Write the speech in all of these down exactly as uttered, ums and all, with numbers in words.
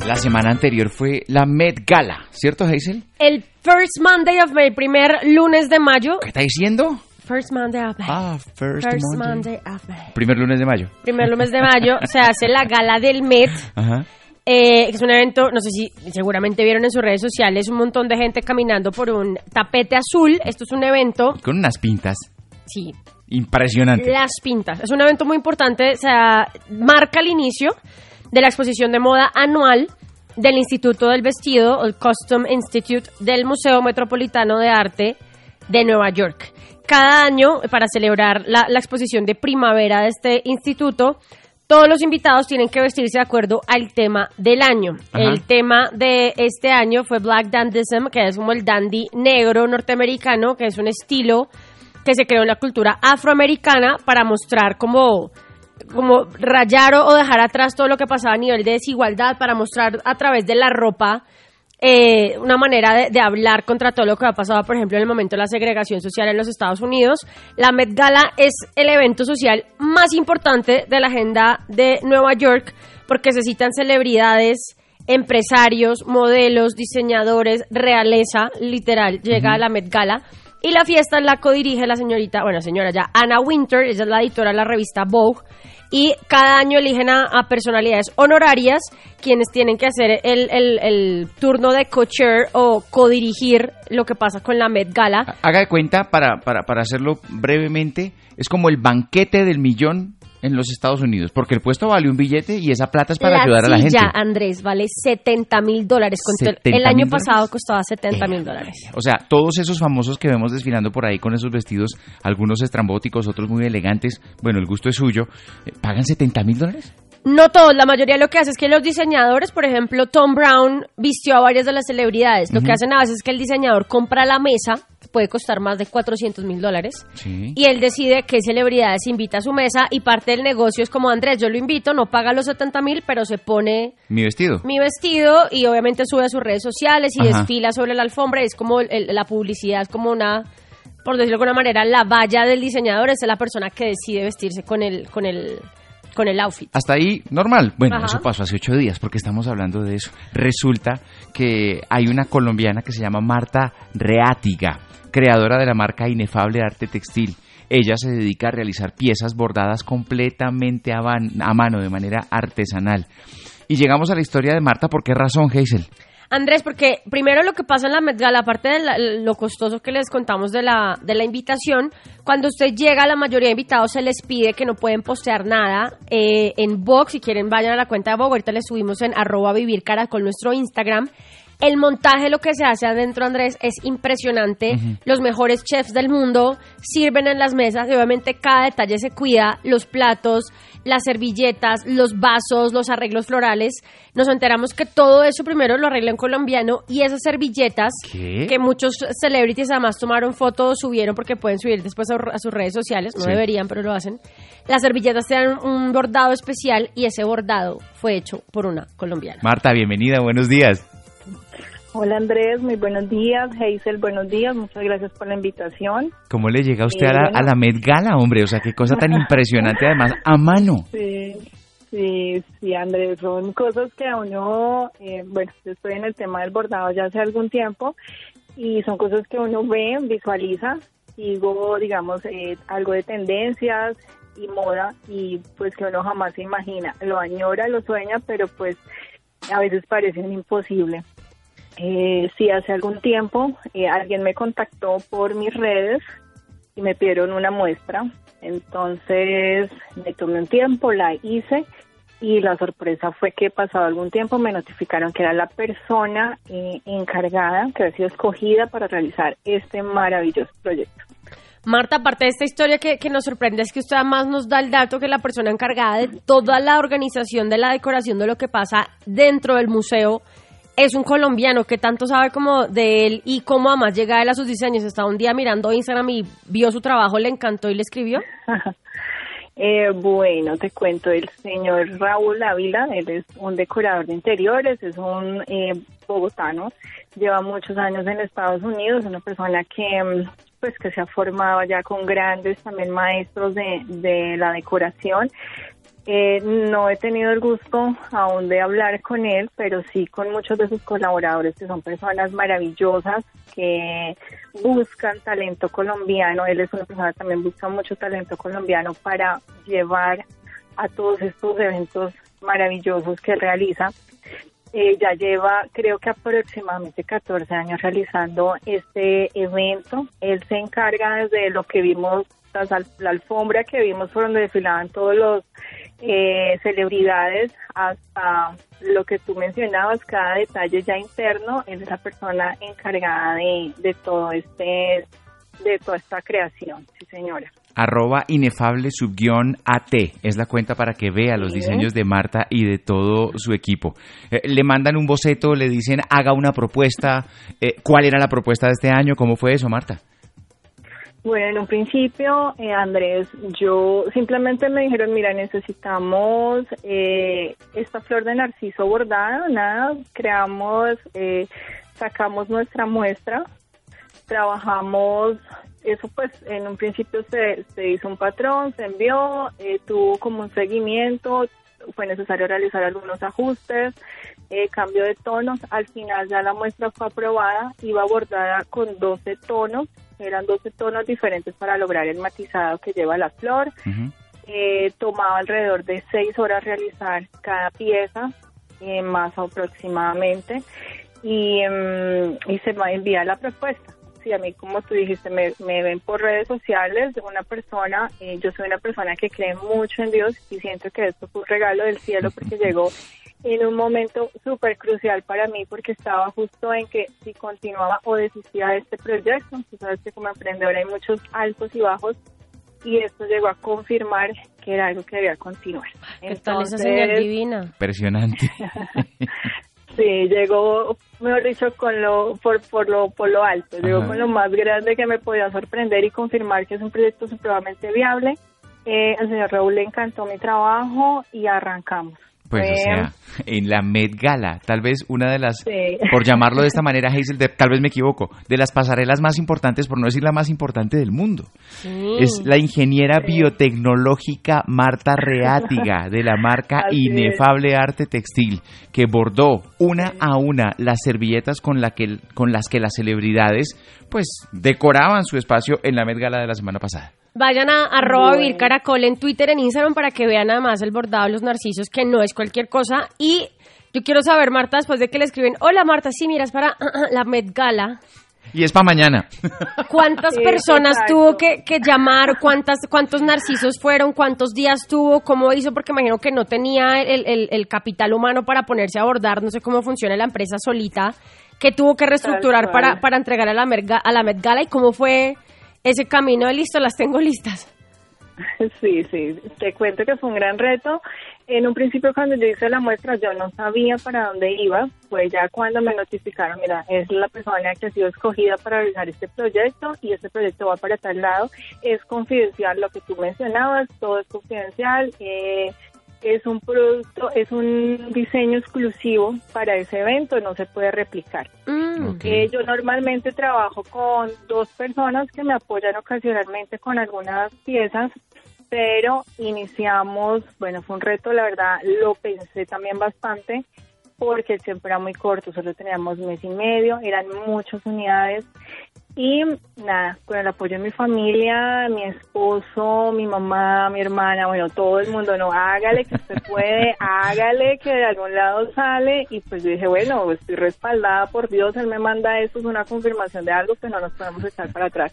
La semana anterior fue la Met Gala, ¿cierto, Hazel? El First Monday of May, primer lunes de mayo. ¿Qué está diciendo? First Monday of May. Ah, First, First Monday. Monday of May. Primer lunes de mayo. Primer lunes de mayo se hace la gala del Met. Ajá. Eh, es un evento, no sé si seguramente vieron en sus redes sociales, un montón de gente caminando por un tapete azul. Esto es un evento... Con unas pintas. Sí. Impresionante. Las pintas. Es un evento muy importante, o sea, marca el inicio de la exposición de moda anual del Instituto del Vestido, el Costume Institute del Museo Metropolitano de Arte de Nueva York. Cada año, para celebrar la, la exposición de primavera de este instituto, todos los invitados tienen que vestirse de acuerdo al tema del año. Ajá. El tema de este año fue Black Dandyism, que es como el dandy negro norteamericano, que es un estilo que se creó en la cultura afroamericana para mostrar como, como rayar o, o dejar atrás todo lo que pasaba a nivel de desigualdad, para mostrar a través de la ropa eh, una manera de, de hablar contra todo lo que ha pasado, por ejemplo, en el momento de la segregación social en los Estados Unidos. La Met Gala es el evento social más importante de la agenda de Nueva York porque se citan celebridades, empresarios, modelos, diseñadores, realeza, literal, llega uh-huh. a la Met Gala. Y la fiesta la codirige la señorita, bueno, señora ya, Anna Wintour, ella es la editora de la revista Vogue, y cada año eligen a, a personalidades honorarias quienes tienen que hacer el, el, el turno de co-chair o codirigir lo que pasa con la Met Gala. Haga de cuenta, para, para, para hacerlo brevemente, es como el banquete del millón en los Estados Unidos, porque el puesto vale un billete y esa plata es para la ayudar a la gente. Ya, Andrés, vale setenta mil dólares. El año pasado costaba setenta mil dólares. O sea, todos esos famosos que vemos desfilando por ahí con esos vestidos, algunos estrambóticos, otros muy elegantes, bueno, el gusto es suyo, ¿pagan setenta mil dólares? No todos, la mayoría lo que hace es que los diseñadores, por ejemplo, Tom Brown vistió a varias de las celebridades. Lo uh-huh. que hacen a veces es que el diseñador compra la mesa, puede costar más de cuatrocientos mil dólares, sí. y él decide qué celebridades invita a su mesa, y parte del negocio es como, Andrés, yo lo invito, no paga los setenta mil, pero se pone... Mi vestido. Mi vestido, y obviamente sube a sus redes sociales y Ajá. desfila sobre la alfombra, y es como el, la publicidad, es como una... por decirlo de alguna manera, la valla del diseñador es la persona que decide vestirse con el... con el con el outfit. Hasta ahí, normal. Bueno, Ajá. eso pasó hace ocho días, porque estamos hablando de eso. Resulta que hay una colombiana que se llama Marta Reátiga, creadora de la marca Inefable Arte Textil. Ella se dedica a realizar piezas bordadas completamente a, van, a mano, de manera artesanal. Y llegamos a la historia de Marta, ¿por qué razón, Hazel? Andrés, porque primero lo que pasa en la Met Gala, aparte de la, lo costoso que les contamos de la, de la invitación, cuando usted llega, la mayoría de invitados se les pide que no pueden postear nada eh, en Vogue. Si quieren, vayan a la cuenta de Vogue, ahorita les subimos en arroba vivir caracol nuestro Instagram. El montaje, lo que se hace adentro, Andrés, es impresionante. Uh-huh. Los mejores chefs del mundo sirven en las mesas y obviamente cada detalle se cuida. Los platos, las servilletas, los vasos, los arreglos florales. Nos enteramos que todo eso primero lo arregla un colombiano, y esas servilletas, ¿qué? Que muchos celebrities además tomaron fotos, subieron, porque pueden subir después a, a sus redes sociales. No sí. deberían, pero lo hacen. Las servilletas tienen un bordado especial y ese bordado fue hecho por una colombiana. Marta, bienvenida, buenos días. Hola Andrés, muy buenos días. Hazel, buenos días, muchas gracias por la invitación. ¿Cómo le llega a usted eh, a, la, bueno. a la Met Gala, hombre? O sea, qué cosa tan impresionante, además, a mano. Sí, sí, sí, Andrés, son cosas que a uno, eh, bueno, yo estoy en el tema del bordado ya hace algún tiempo, y son cosas que uno ve, visualiza, sigo, digamos, eh, algo de tendencias y moda, y pues que uno jamás se imagina, lo añora, lo sueña, pero pues a veces parecen imposible. Eh, sí, hace algún tiempo eh, alguien me contactó por mis redes y me pidieron una muestra, entonces me tomé un tiempo, la hice, y la sorpresa fue que pasado algún tiempo me notificaron que era la persona eh, encargada, que había sido escogida para realizar este maravilloso proyecto. Marta, aparte de esta historia que, que nos sorprende, es que usted además nos da el dato que la persona encargada de toda la organización de la decoración de lo que pasa dentro del museo es un colombiano que tanto sabe como de él y cómo además llega él a sus diseños. Estaba un día mirando Instagram y vio su trabajo, le encantó y le escribió. eh, bueno, te cuento, el señor Raúl Ávila, él es un decorador de interiores, es un eh, bogotano, lleva muchos años en Estados Unidos, una persona que pues que se ha formado ya con grandes también maestros de, de la decoración. Eh, no he tenido el gusto aún de hablar con él, pero sí con muchos de sus colaboradores, que son personas maravillosas, que buscan talento colombiano. Él es una persona que también busca mucho talento colombiano para llevar a todos estos eventos maravillosos que realiza. Eh, ya lleva, creo que aproximadamente catorce años realizando este evento. Él se encarga desde lo que vimos, la alfombra que vimos por donde desfilaban todos los eh, celebridades, hasta lo que tú mencionabas, cada detalle ya interno. Él es la persona encargada de, de todo este, de toda esta creación, sí señora. Arroba inefable subguión AT es la cuenta para que vea los diseños de Marta y de todo su equipo. Eh, le mandan un boceto, le dicen haga una propuesta. Eh, ¿Cuál era la propuesta de este año? ¿Cómo fue eso, Marta? Bueno, en un principio, eh, Andrés, yo simplemente me dijeron, mira, necesitamos eh, esta flor de narciso bordada, nada, creamos, eh, sacamos nuestra muestra, trabajamos. Eso pues en un principio se, se hizo un patrón, se envió, eh, tuvo como un seguimiento, fue necesario realizar algunos ajustes, eh, cambio de tonos. Al final ya la muestra fue aprobada, iba bordada con doce tonos, eran doce tonos diferentes para lograr el matizado que lleva la flor. Uh-huh. eh, tomaba alrededor de seis horas realizar cada pieza, eh, más aproximadamente, y, um, y se va a enviar la propuesta. Y a mí, como tú dijiste, me, me ven por redes sociales de una persona, eh, yo soy una persona que cree mucho en Dios y siento que esto fue un regalo del cielo porque llegó en un momento súper crucial para mí, porque estaba justo en que si continuaba o desistía de este proyecto. Tú sabes que como emprendedora hay muchos altos y bajos, y esto llegó a confirmar que era algo que debía continuar. ¿Qué tal esa señal divina? Impresionante. Sí, llegó, mejor dicho, con lo por por lo por lo alto, llegó Ajá. con lo más grande que me podía sorprender y confirmar que es un proyecto supremamente viable. Eh, al señor Raúl le encantó mi trabajo y arrancamos. Pues, eh, o sea, en la Met Gala, tal vez una de las, sí. por llamarlo de esta manera, Hazel, de, tal vez me equivoco, de las pasarelas más importantes, por no decir la más importante del mundo. Sí. Es la ingeniera sí. biotecnológica Marta Reátiga, de la marca Inefable es. Arte Textil, que bordó una sí. a una las servilletas con, la que, con las que las celebridades pues decoraban su espacio en la Met Gala de la semana pasada. Vayan a arroba bueno. Vivir Caracol en Twitter, en Instagram, para que vean nada más el bordado de los narcisos, que no es cualquier cosa. Y yo quiero saber, Marta, después de que le escriben, hola Marta, sí, mira, es para la Met Gala. Y es para mañana. ¿Cuántas sí, personas exacto. tuvo que, que llamar? ¿Cuántas, ¿Cuántos narcisos fueron? ¿Cuántos días tuvo? ¿Cómo hizo? Porque imagino que no tenía el, el, el capital humano para ponerse a bordar. No sé cómo funciona la empresa solita, que tuvo que reestructurar para, para entregar a la, Merga, a la Met Gala. ¿Y cómo fue ese camino de listo? Las tengo listas. Sí, sí, te cuento que fue un gran reto. En un principio, cuando yo hice la muestra, yo no sabía para dónde iba. Fue ya cuando me notificaron, mira, es la persona que ha sido escogida para realizar este proyecto y este proyecto va para tal lado. Es confidencial lo que tú mencionabas, todo es confidencial. Eh, es un producto, es un diseño exclusivo para ese evento, no se puede replicar. Mm, okay. eh, yo normalmente trabajo con dos personas que me apoyan ocasionalmente con algunas piezas, pero iniciamos, bueno, fue un reto, la verdad, lo pensé también bastante, porque el tiempo era muy corto, solo teníamos un mes y medio, eran muchas unidades. Y nada, con el apoyo de mi familia, mi esposo, mi mamá, mi hermana, bueno, todo el mundo, no, hágale que usted puede, hágale que de algún lado sale. Y pues yo dije, bueno, estoy respaldada por Dios, Él me manda esto, es una confirmación de algo que no nos podemos echar para atrás.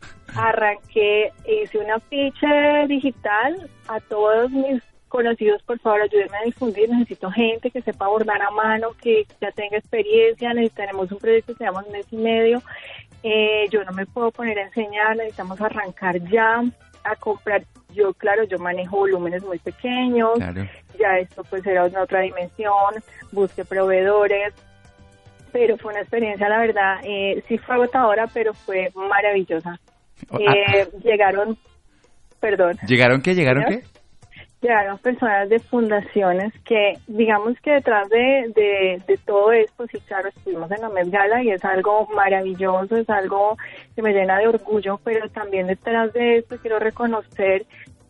Arranqué, hice un afiche digital a todos mis conocidos, por favor, ayúdenme a difundir, necesito gente que sepa bordar a mano, que ya tenga experiencia, necesitamos un proyecto que se llama un mes y medio. Eh, yo no me puedo poner a enseñar, necesitamos arrancar ya a comprar. Yo, claro, yo manejo volúmenes muy pequeños, claro. Ya esto pues era en otra dimensión, busqué proveedores, pero fue una experiencia, la verdad, eh, sí fue agotadora, pero fue maravillosa. Oh, eh, ah. Llegaron, perdón. ¿Llegaron qué? ¿Llegaron qué? Llegaron personas de fundaciones que, digamos que detrás de, de, de todo esto, sí, claro, estuvimos en la Met Gala y es algo maravilloso, es algo que me llena de orgullo, pero también detrás de esto quiero reconocer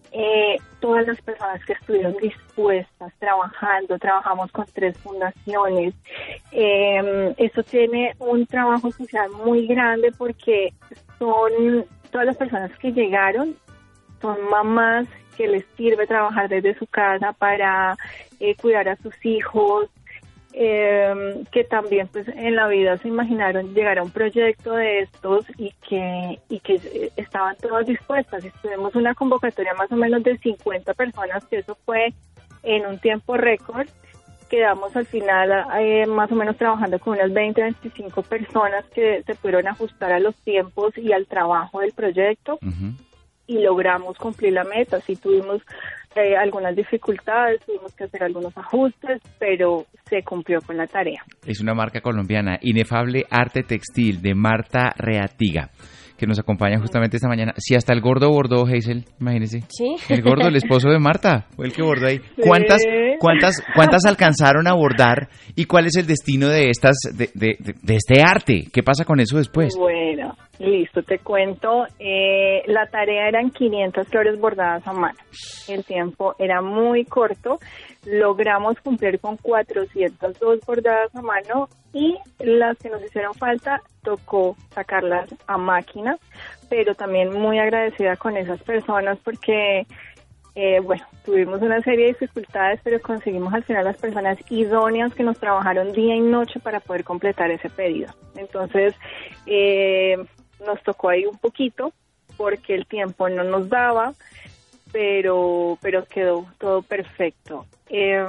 eh, todas las personas que estuvieron dispuestas, trabajando, trabajamos con tres fundaciones. Eh, esto tiene un trabajo social muy grande porque son todas las personas que llegaron, son mamás que les sirve trabajar desde su casa para eh, cuidar a sus hijos, eh, que también pues en la vida se imaginaron llegar a un proyecto de estos y que y que estaban todas dispuestas. Tuvimos una convocatoria más o menos de cincuenta personas, que eso fue en un tiempo récord. Quedamos al final eh, más o menos trabajando con unas veinte, veinticinco personas que se pudieron ajustar a los tiempos y al trabajo del proyecto. Uh-huh. Y logramos cumplir la meta. Sí tuvimos eh, algunas dificultades, tuvimos que hacer algunos ajustes, pero se cumplió con la tarea. Es una marca colombiana, Inefable Arte Textil, de Marta Reatiga, que nos acompaña justamente esta mañana. Si hasta el gordo bordó, Hazel, imagínese. Sí. El gordo, el esposo de Marta, fue el que bordó ahí. ¿Cuántas, sí. cuántas, cuántas alcanzaron a bordar y cuál es el destino de estas, de, de, de, de este arte? ¿Qué pasa con eso después? Bueno, listo, te cuento. Eh, la tarea eran quinientas flores bordadas a mano. El tiempo era muy corto. Logramos cumplir con cuatrocientas dos bordadas a mano y las que nos hicieron falta tocó sacarlas a máquina, pero también muy agradecida con esas personas porque, eh, bueno, tuvimos una serie de dificultades, pero conseguimos al final las personas idóneas que nos trabajaron día y noche para poder completar ese pedido. Entonces, eh, nos tocó ahí un poquito porque el tiempo no nos daba, pero pero quedó todo perfecto. Eh,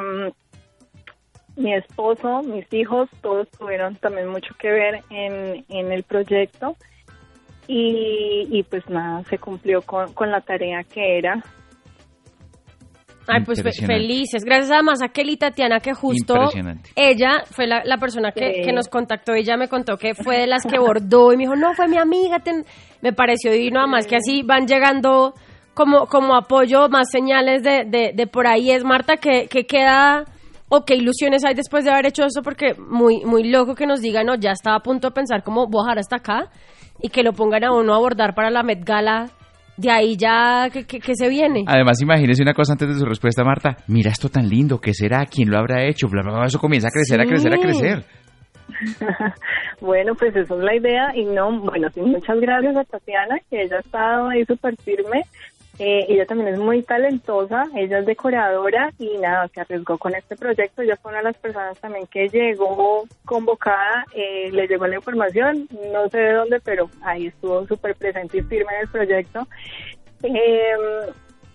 mi esposo, mis hijos, todos tuvieron también mucho que ver en, en el proyecto y, y pues nada, se cumplió con, con la tarea que era. Ay, pues fe- felices. Gracias además a Kelly Tatiana, que justo ella fue la, la persona que, sí. que nos contactó. Ella me contó que fue de las que bordó y me dijo, no, fue mi amiga. Ten... Me pareció divino, además sí. que así van llegando como, como apoyo, más señales de, de, de por ahí. Es Marta, que, que queda, o qué ilusiones hay después de haber hecho eso, porque muy, muy loco que nos digan, no, ya estaba a punto de pensar cómo bajar hasta acá y que lo pongan a uno a bordar para la Met Gala. De ahí ya, ¿qué, qué, qué se viene? Además, imagínese una cosa antes de su respuesta, Marta. Mira esto tan lindo, ¿qué será? ¿Quién lo habrá hecho? Bla, bla, bla, eso comienza a crecer, sí. a crecer, a crecer. Bueno, pues esa es la idea. Y no, bueno, sí, muchas gracias a Tatiana, que ella ha estado ahí súper firme. Eh, ella también es muy talentosa, ella es decoradora y nada, se arriesgó con este proyecto. Ella fue una de las personas también que llegó convocada, eh, le llegó la información, no sé de dónde, pero ahí estuvo súper presente y firme en el proyecto. Eh,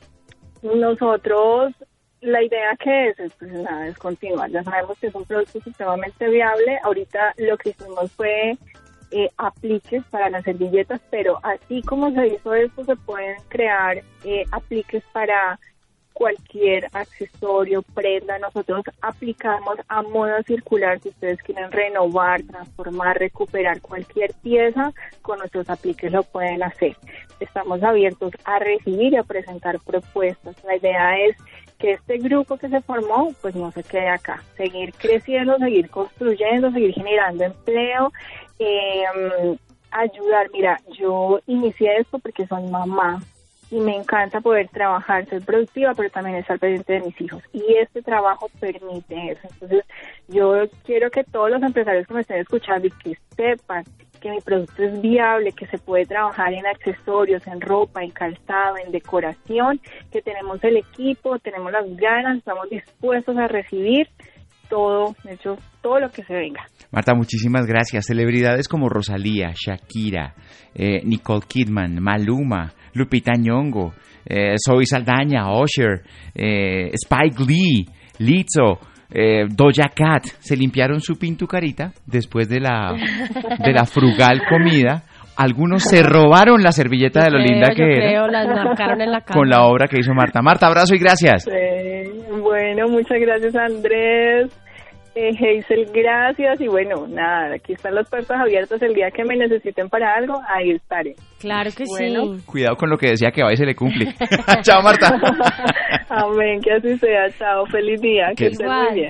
nosotros, la idea que es, es, pues nada, es continuar. Ya sabemos que es un producto supremamente viable. Ahorita lo que hicimos fue Eh, apliques para las servilletas, pero así como se hizo esto, se pueden crear eh, apliques para cualquier accesorio, prenda. Nosotros aplicamos a moda circular. Si ustedes quieren renovar, transformar, recuperar cualquier pieza, con nuestros apliques lo pueden hacer. Estamos abiertos a recibir y a presentar propuestas. La idea es que este grupo que se formó, pues no se quede acá, seguir creciendo, seguir construyendo, seguir generando empleo, eh, ayudar. Mira, yo inicié esto porque soy mamá y me encanta poder trabajar, ser productiva, pero también estar pendiente de mis hijos. Y este trabajo permite eso. Entonces, yo quiero que todos los empresarios que me estén escuchando y que sepan que mi producto es viable, que se puede trabajar en accesorios, en ropa, en calzado, en decoración, que tenemos el equipo, tenemos las ganas, estamos dispuestos a recibir todo, de hecho, todo lo que se venga. Marta, muchísimas gracias. Celebridades como Rosalía, Shakira, eh, Nicole Kidman, Maluma, Lupita Nyong'o, eh, Zoe Saldaña, Usher, eh, Spike Lee, Lizzo, eh, Doja Cat, se limpiaron su pintucarita después de la, de la frugal comida. Algunos se robaron la servilleta yo de lo creo, linda que yo era. Creo, las marcaron en la cara. Con la obra que hizo Marta. Marta, abrazo y gracias. Sí, bueno, muchas gracias, Andrés. Eh, Hazel, gracias. Y bueno, nada, aquí están las puertas abiertas. El día que me necesiten para algo, ahí estaré. Claro que bueno. sí. Cuidado con lo que decía, que a veces le cumple. Chao, Marta. Amén, que así sea. Chao, feliz día. Que estés muy bien.